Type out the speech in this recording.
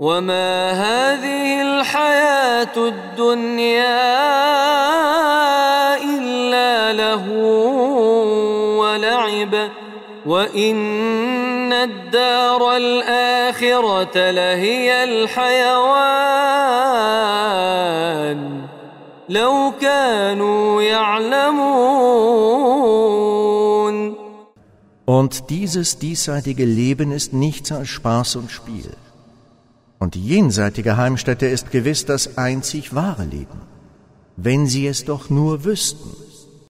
وما هذه الحياة الدنيا إلا لهو ولعب وإن الدار الآخرة لهي الحيوان لو كانوا يعلمون. Und dieses diesseitige Leben ist nichts als Spaß und Spiel. Und die jenseitige Heimstätte ist gewiss das einzig wahre Leben, wenn sie es doch nur wüssten.